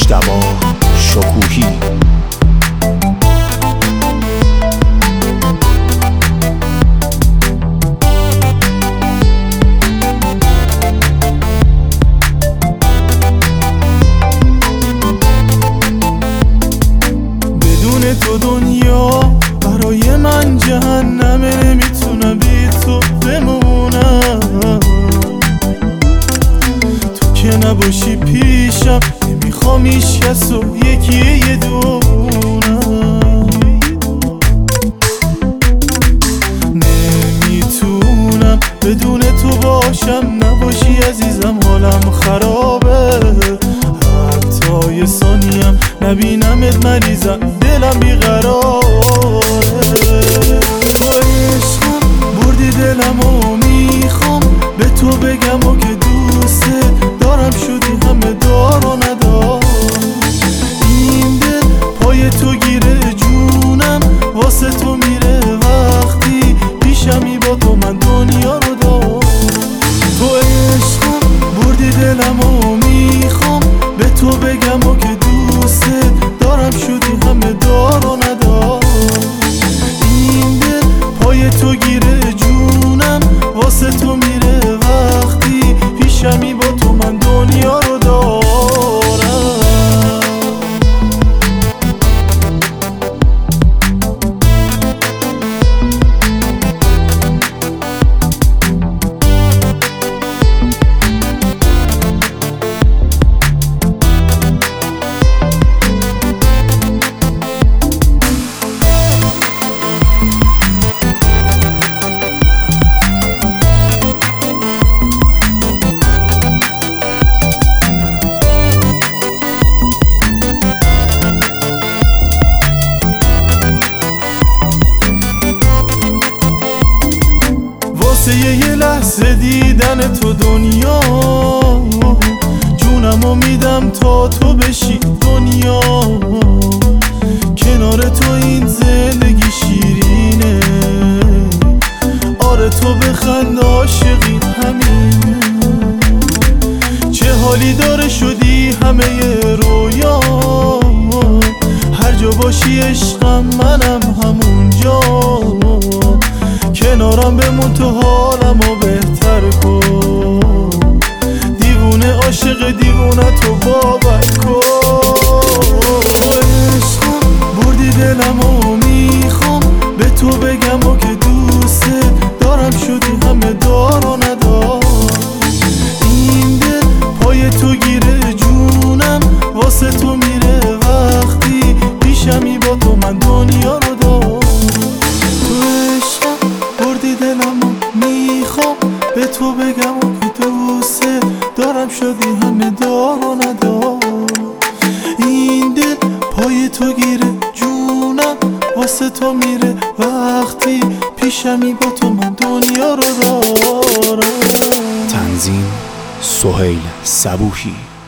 مجتبی شکوهی. بدون تو دنیا برای من جهنمه، نمیتونم بی تو بمونم. تو که نباشی پیشم نمیخوام هیچ کس و یکی یه دونم. نمیتونم بدون تو باشم، نباشی عزیزم حالم خرابه. حتی یه ثانیم نبینمت مریضم، دلم بیقراره. عشقم بردی دلمو، میخوام به تو بگم و که دوست دارم، شدی همه دار و ندار. این دل پای تو گیره، جونم واسه تو میره. وقتی پیشمی با تو من دنیا رو دار. تو عشقم بردی دلمو، میخوام به تو بگم و که دوست دارم، شدی همه دار و ندار. این دل پای تو گیره، جونم واسه تو میره. وقتی پیشمی با تو من دنیا رو دارم. یه لحظه دیدن تو دنیا، جونمو میدم تا تو بشی دنیا. کنار تو این زندگی شیرینه، آره تو بخند عاشقی همینه. چه حالی داره شدی همه رویا، هر جا باشی عشقم منم همونجا. کنارم بمون تو حالمو بهتر کن، دیوونه عاشق دیوونه تو باور کن. عشقم بردی دلمو، میخوام به تو بگم و که دوست دارم، شدی همه دار و ندار. این دل پای تو گیره، جونم واسه تو میره. وقتی پیشمی با تو من دنیا رو دار. میخوام به تو بگم و که دوست دارم، شدی همه دار و ندار. این دل پای تو گیره، جونم واسه تو میره. وقتی پیشمی با تو من دنیا رو دارم. تنظیم سهیل صبوحی.